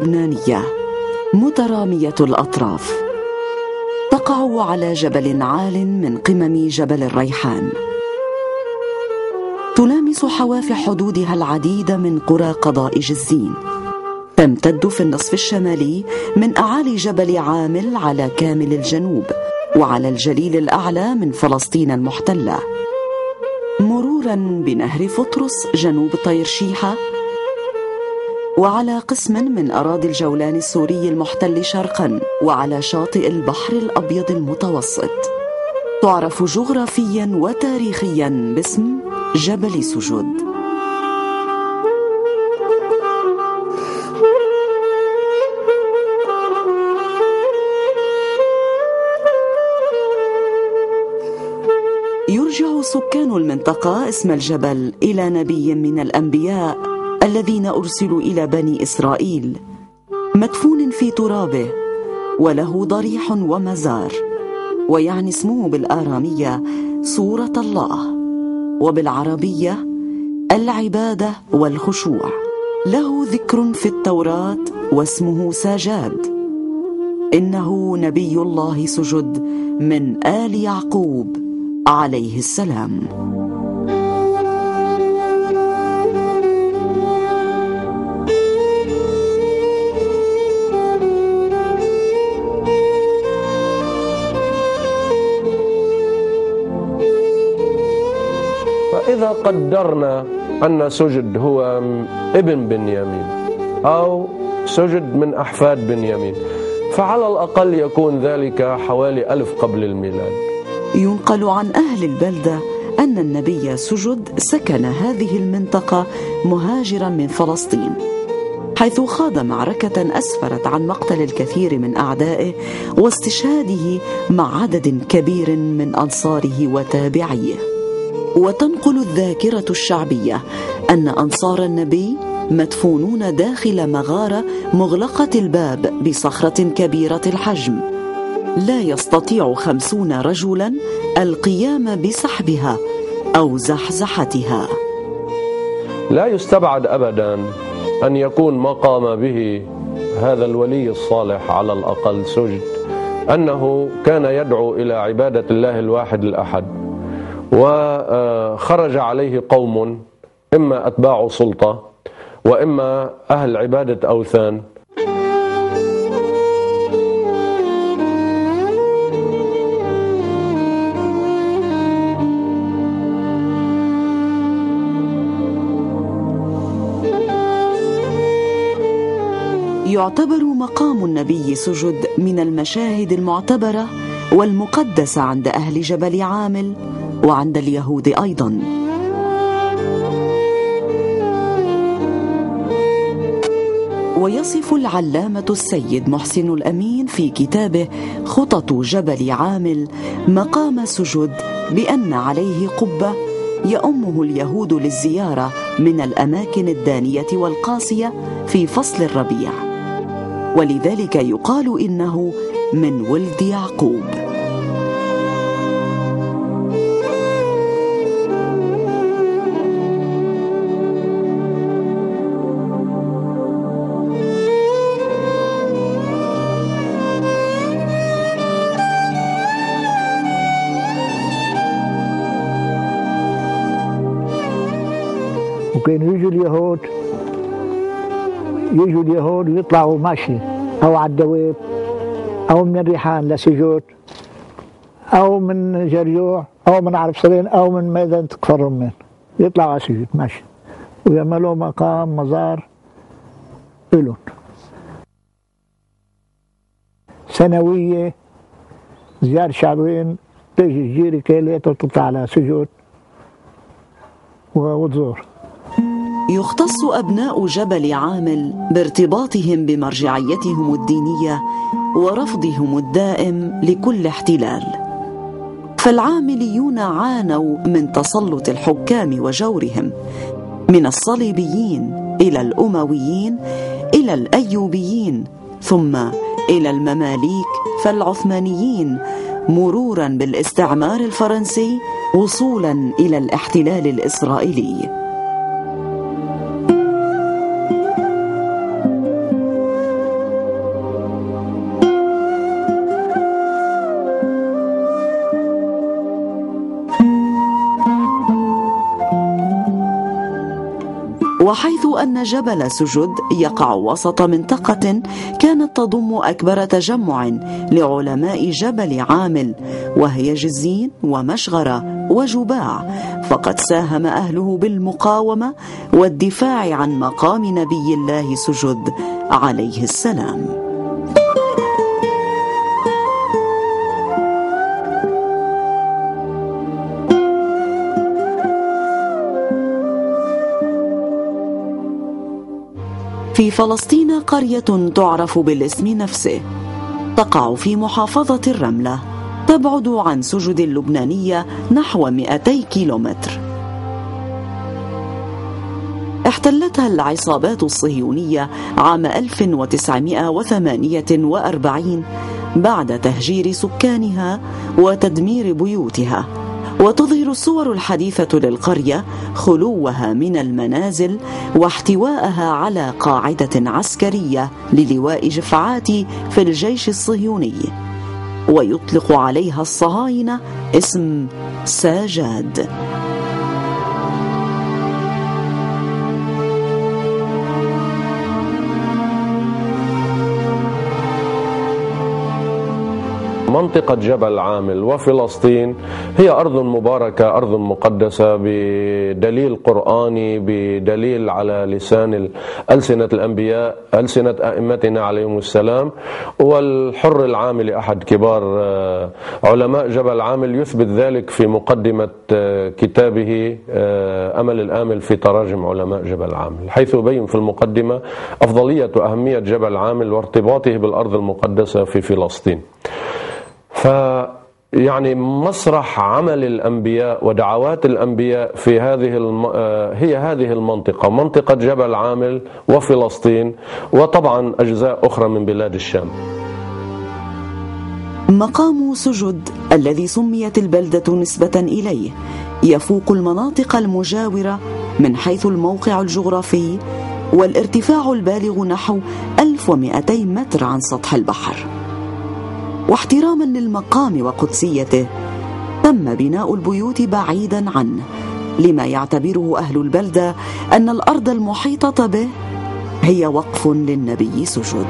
لبنانية مترامية الأطراف، تقع على جبل عال من قمم جبل الريحان، تلامس حواف حدودها العديد من قرى قضاء جزين، تمتد في النصف الشمالي من أعالي جبل عامل على كامل الجنوب وعلى الجليل الأعلى من فلسطين المحتلة، مرورا بنهر فطرس جنوب طير شيحة، وعلى قسم من أراضي الجولان السوري المحتل شرقا، وعلى شاطئ البحر الأبيض المتوسط. تعرف جغرافيا وتاريخيا باسم جبل سجود. يرجع سكان المنطقة اسم الجبل إلى نبي من الأنبياء الذين أرسلوا إلى بني إسرائيل، مدفون في ترابه وله ضريح ومزار، ويعني اسمه بالآرامية صورة الله، وبالعربية العبادة والخشوع. له ذكر في التوراة واسمه ساجاد، إنه نبي الله سجد من آل يعقوب عليه السلام. فإذا قدرنا أن سجد هو ابن بنيامين أو سجد من أحفاد بنيامين، فعلى الأقل يكون ذلك حوالي 1000 قبل الميلاد. ينقل عن أهل البلدة أن النبي سجد سكن هذه المنطقة مهاجرا من فلسطين، حيث خاض معركة أسفرت عن مقتل الكثير من أعدائه واستشهاده مع عدد كبير من أنصاره وتابعيه. وتنقل الذاكرة الشعبية أن أنصار النبي مدفونون داخل مغارة مغلقة الباب بصخرة كبيرة الحجم، لا يستطيع 50 رجلا القيام بسحبها أو زحزحتها. لا يستبعد أبدا أن يكون ما قام به هذا الولي الصالح على الأقل سجد أنه كان يدعو إلى عبادة الله الواحد الأحد، وخرج عليه قوم إما أتباع سلطة وإما أهل عبادة أوثان، يعتبر مقام النبي سجد من المشاهد المعتبرة والمقدسة عند أهل جبل عامل وعند اليهود أيضا. ويصف العلامة السيد محسن الأمين في كتابه خطط جبل عامل مقام سجد بأن عليه قبة يؤمه اليهود للزيارة من الأماكن الدانية والقاسية في فصل الربيع، ولذلك يقال إنه من ولد يعقوب. وكانوا يجوا اليهود ويطلعوا ماشي أو على الدواب أو من الريحان لسجود أو من جريوع أو من عرب سرين أو من ميدان كفر رمان، يطلعوا على سجود ماشي ويعملوا مقام مزار إلهم سنوية، زيارة شعبين تيجي الجيري كيليت وتطلع على سجود وتزور. يختص أبناء جبل عامل بارتباطهم بمرجعيتهم الدينية ورفضهم الدائم لكل احتلال، فالعامليون عانوا من تسلط الحكام وجورهم، من الصليبيين إلى الأمويين إلى الأيوبيين ثم إلى المماليك فالعثمانيين، مرورا بالاستعمار الفرنسي وصولا إلى الاحتلال الإسرائيلي. وحيث أن جبل سجد يقع وسط منطقة كانت تضم أكبر تجمع لعلماء جبل عامل، وهي جزين ومشغرة وجباع، فقد ساهم أهله بالمقاومة والدفاع عن مقام نبي الله سجد عليه السلام. في فلسطين قرية تعرف بالاسم نفسه، تقع في محافظة الرملة، تبعد عن سجد اللبنانية نحو 200 كيلومتر. احتلتها العصابات الصهيونية عام 1948 بعد تهجير سكانها وتدمير بيوتها. وتظهر الصور الحديثة للقرية خلوها من المنازل واحتواءها على قاعدة عسكرية للواء جفعاتي في الجيش الصهيوني، ويطلق عليها الصهاينة اسم ساجاد. منطقة جبل عامل وفلسطين هي أرض مباركة، أرض مقدسة بدليل قرآني، بدليل على لسان ألسنة الأنبياء، ألسنة أئمتنا عليهم السلام. والحر العاملي أحد كبار علماء جبل عامل يثبت ذلك في مقدمة كتابه أمل الآمل في تراجم علماء جبل عامل، حيث يبين في المقدمة أفضلية وأهمية جبل عامل وارتباطه بالأرض المقدسة في فلسطين. يعني مسرح عمل الأنبياء ودعوات الأنبياء في هي هذه المنطقة، منطقة جبل عامل وفلسطين، وطبعا أجزاء أخرى من بلاد الشام. مقام سجد الذي سميت البلدة نسبة إليه يفوق المناطق المجاورة من حيث الموقع الجغرافي والارتفاع البالغ نحو 1200 متر عن سطح البحر. واحتراما للمقام وقدسيته تم بناء البيوت بعيدا عنه، لما يعتبره أهل البلدة أن الأرض المحيطة به هي وقف للنبي سجد.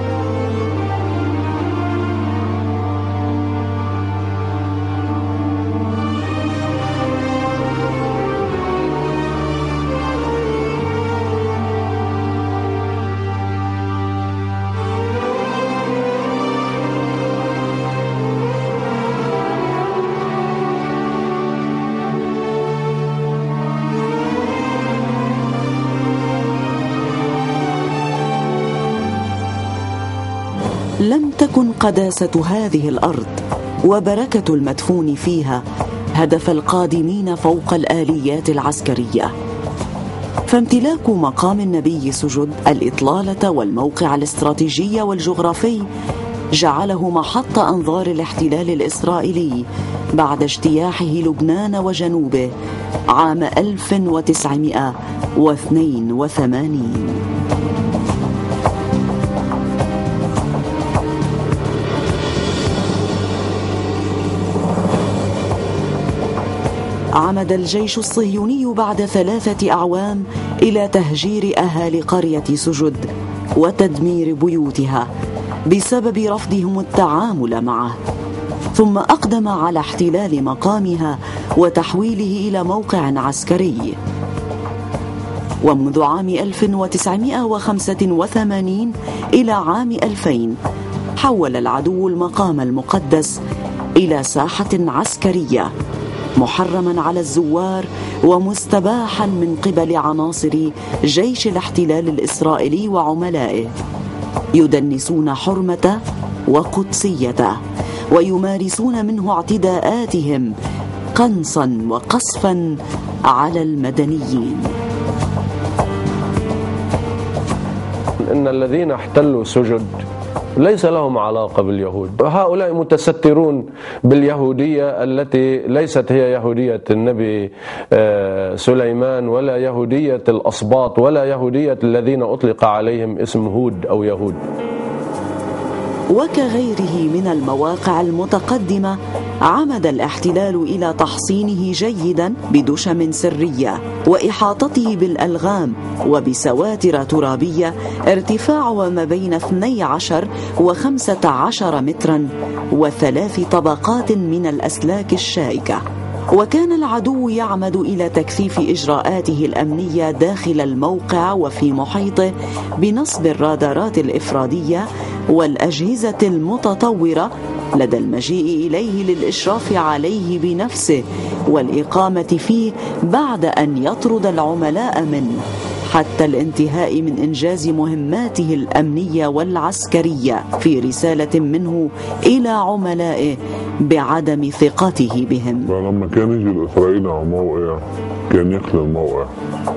لم تكن قداسة هذه الأرض وبركة المدفون فيها هدف القادمين فوق الآليات العسكرية، فامتلاك مقام النبي سجد الإطلالة والموقع الاستراتيجي والجغرافي جعله محط أنظار الاحتلال الإسرائيلي بعد اجتياحه لبنان وجنوبه عام 1982. عمد الجيش الصهيوني بعد 3 أعوام إلى تهجير أهالي قرية سجد وتدمير بيوتها بسبب رفضهم التعامل معه، ثم أقدم على احتلال مقامها وتحويله إلى موقع عسكري. ومنذ عام 1985 إلى عام 2000 حول العدو المقام المقدس إلى ساحة عسكرية محرما على الزوار ومستباحا من قبل عناصر جيش الاحتلال الإسرائيلي وعملائه، يدنسون حرمته وقدسيته ويمارسون منه اعتداءاتهم قنصا وقصفا على المدنيين. إن الذين احتلوا سجد ليس لهم علاقة باليهود، هؤلاء متسترون باليهودية التي ليست هي يهودية النبي سليمان ولا يهودية الأسباط ولا يهودية الذين أطلق عليهم اسم هود أو يهود. وكغيره من المواقع المتقدمة عمد الاحتلال إلى تحصينه جيدا بدشم سرية وإحاطته بالألغام وبسواتر ترابية ارتفاعها ما بين 12 و15 مترا و3 طبقات من الأسلاك الشائكة. وكان العدو يعمد إلى تكثيف إجراءاته الأمنية داخل الموقع وفي محيطه بنصب الرادارات الإفرادية والأجهزة المتطورة لدى المجيء إليه للإشراف عليه بنفسه والإقامة فيه بعد أن يطرد العملاء منه، حتى الانتهاء من إنجاز مهماته الأمنية والعسكرية في رسالة منه إلى عملائه بعدم ثقته بهم. لما كان يجي الإسرائيلي على موقع كان يخلي الموقع،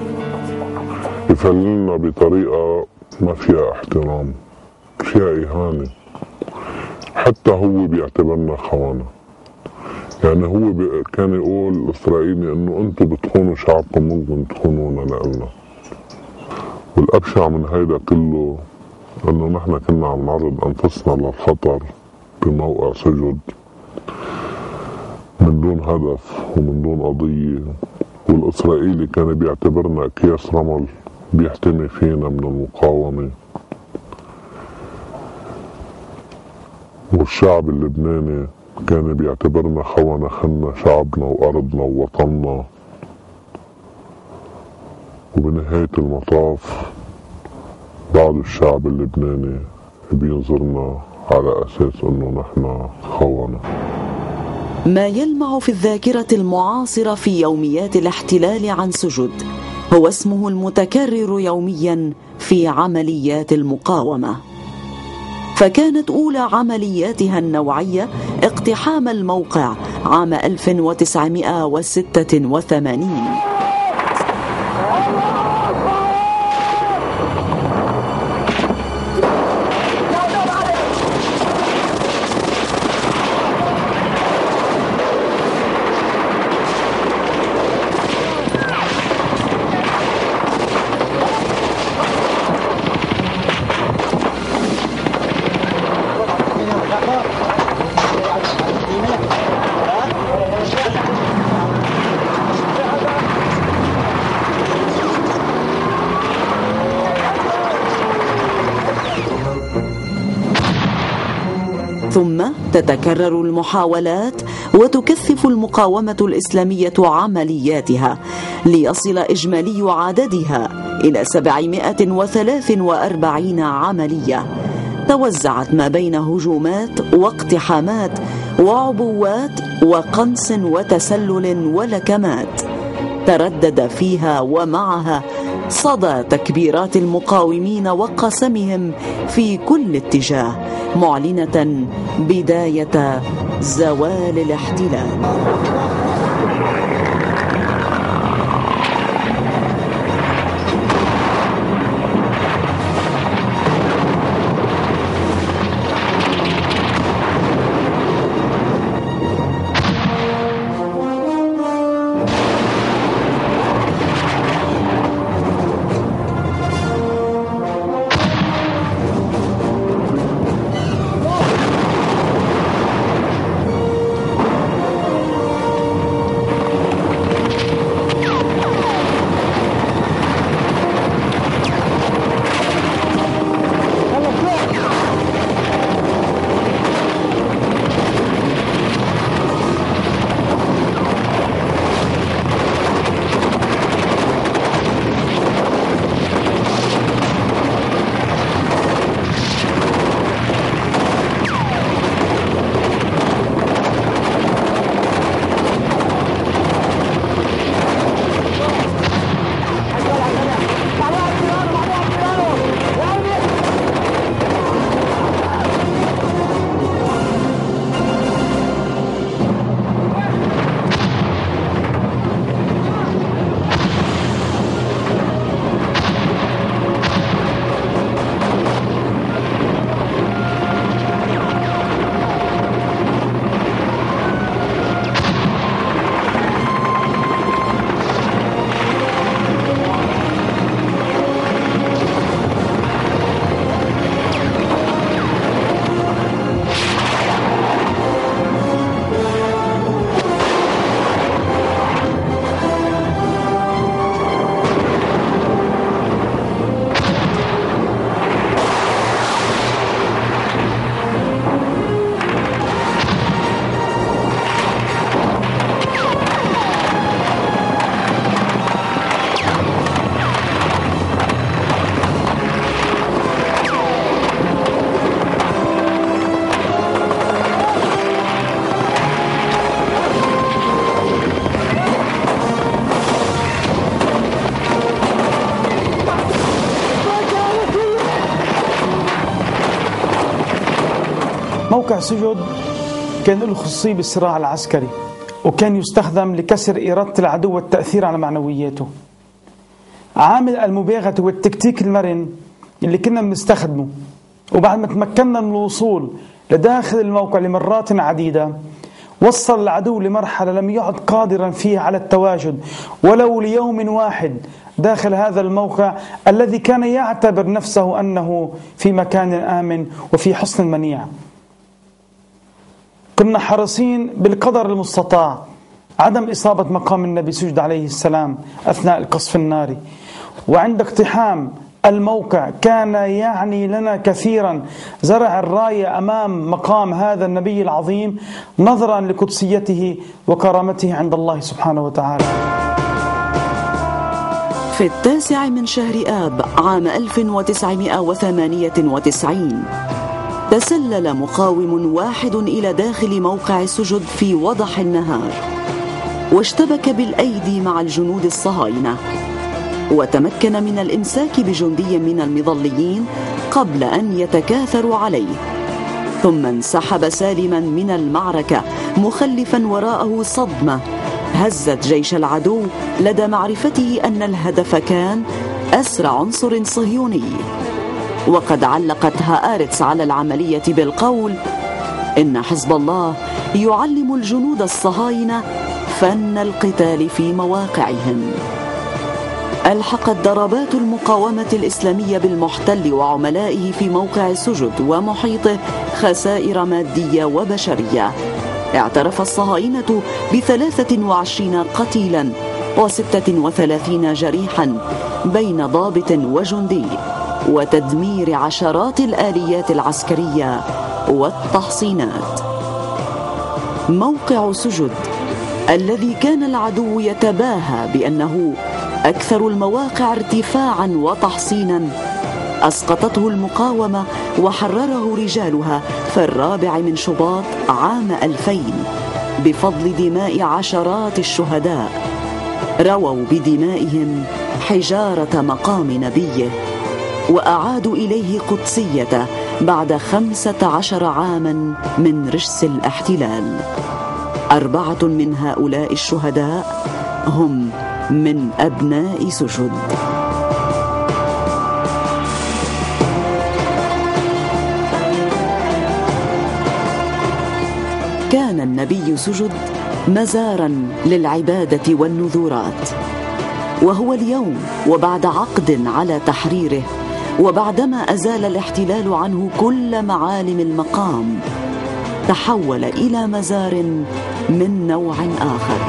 يفللنا بطريقة ما فيها احترام، فيها إهانة، حتى هو بيعتبرنا خونة. يعني هو كان يقول الإسرائيلي إنه أنتم بتخونوا شعبكم ممكن تخونونا لنا. والأبشع من هيدا كله إنه نحن كنا عم نعرض أنفسنا للخطر بموقع سجد من دون هدف ومن دون قضية، والإسرائيلي كان بيعتبرنا أكياس رمل بيحتمي فينا من المقاومة. والشعب اللبناني كان بيعتبرنا خونة خنا شعبنا وأرضنا ووطننا. وبنهاية المطاف بعض الشعب اللبناني بينظرنا على أساس أنه نحن خونة. ما يلمع في الذاكرة المعاصرة في يوميات الاحتلال عن سجد هو اسمه المتكرر يوميا في عمليات المقاومة. فكانت أولى عملياتها النوعية اقتحام الموقع عام 1986. ثم تتكرر المحاولات وتكثف المقاومة الإسلامية عملياتها ليصل إجمالي عددها إلى 743 عملية توزعت ما بين هجومات واقتحامات وعبوات وقنص وتسلل ولكمات. تردد فيها ومعها صدى تكبيرات المقاومين وقسمهم في كل اتجاه، معلنة بداية زوال الاحتلال. موقع سجد كان له خصوصية بالصراع العسكري، وكان يستخدم لكسر إرادة العدو والتأثير على معنوياته. عامل المباغتة والتكتيك المرن اللي كنا بنستخدمه، وبعد ما تمكنا من الوصول لداخل الموقع لمرات عديدة، وصل العدو لمرحلة لم يعد قادرا فيها على التواجد ولو ليوم واحد داخل هذا الموقع الذي كان يعتبر نفسه أنه في مكان آمن وفي حصن منيع. كنا حريصين بالقدر المستطاع عدم إصابة مقام النبي سجد عليه السلام أثناء القصف الناري، وعند اقتحام الموقع كان يعني لنا كثيرا زرع الراية أمام مقام هذا النبي العظيم نظرا لقدسيته وكرامته عند الله سبحانه وتعالى. في 9 من شهر آب عام 1998 تسلل مقاوم واحد إلى داخل موقع سجد في وضح النهار، واشتبك بالأيدي مع الجنود الصهاينة، وتمكن من الإمساك بجندي من المظليين قبل أن يتكاثروا عليه، ثم انسحب سالما من المعركة مخلفا وراءه صدمة هزت جيش العدو لدى معرفته أن الهدف كان أسر عنصر صهيوني. وقد علقت هآرتس على العملية بالقول: إن حزب الله يعلم الجنود الصهاينة فن القتال في مواقعهم. ألحقت ضربات المقاومة الإسلامية بالمحتل وعملائه في موقع سجد ومحيطه خسائر مادية وبشرية. اعترف الصهاينة ب23 قتيلا و36 جريحا بين ضابط وجندي، وتدمير عشرات الآليات العسكرية والتحصينات. موقع سجد الذي كان العدو يتباهى بأنه أكثر المواقع ارتفاعا وتحصينا، أسقطته المقاومة وحرره رجالها في 4 من شباط عام 2000 بفضل دماء عشرات الشهداء رووا بدمائهم حجارة مقام نبيه، وأعادوا إليه قدسيته بعد 15 عاما من رجس الاحتلال. 4 من هؤلاء الشهداء هم من أبناء سجد. كان النبي سجد مزارا للعبادة والنذورات، وهو اليوم وبعد عقد على تحريره وبعدما أزال الاحتلال عنه كل معالم المقام تحول إلى مزار من نوع آخر.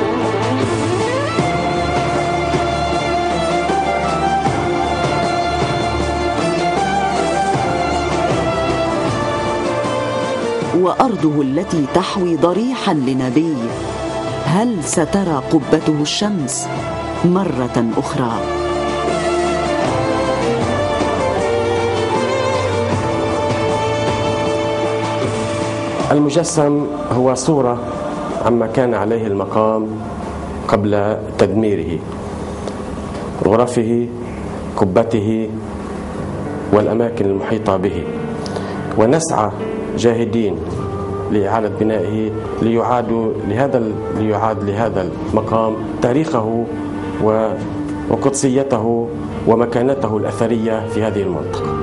وأرضه التي تحوي ضريحا لنبي، هل سترى قبته الشمس مرة أخرى؟ المجسم هو صورة عما كان عليه المقام قبل تدميره، غرفه، قبته، والأماكن المحيطة به، ونسعى جاهدين لإعادة بنائه ليعاد لهذا المقام تاريخه وقدسيته ومكانته الأثرية في هذه المنطقة.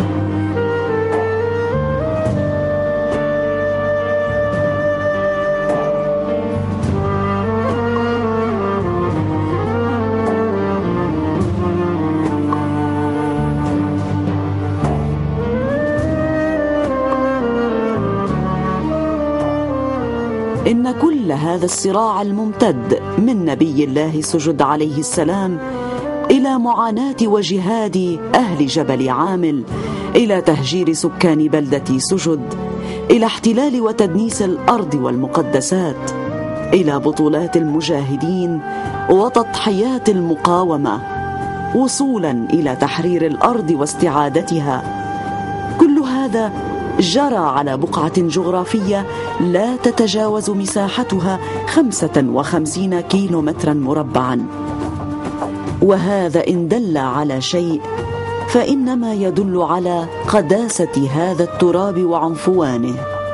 إن كل هذا الصراع الممتد من نبي الله سجد عليه السلام إلى معاناة وجهاد أهل جبل عامل، إلى تهجير سكان بلدة سجد، إلى احتلال وتدنيس الأرض والمقدسات، إلى بطولات المجاهدين وتضحيات المقاومة، وصولا إلى تحرير الأرض واستعادتها، كل هذا جرى على بقعة جغرافية لا تتجاوز مساحتها 55 كيلومترا مربعا. وهذا إن دل على شيء فإنما يدل على قداسة هذا التراب وعنفوانه.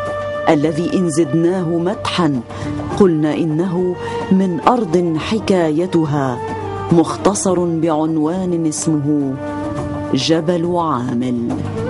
الذي إن زدناه مدحا قلنا إنه من أرض حكايتها مختصر بعنوان اسمه جبل عامل.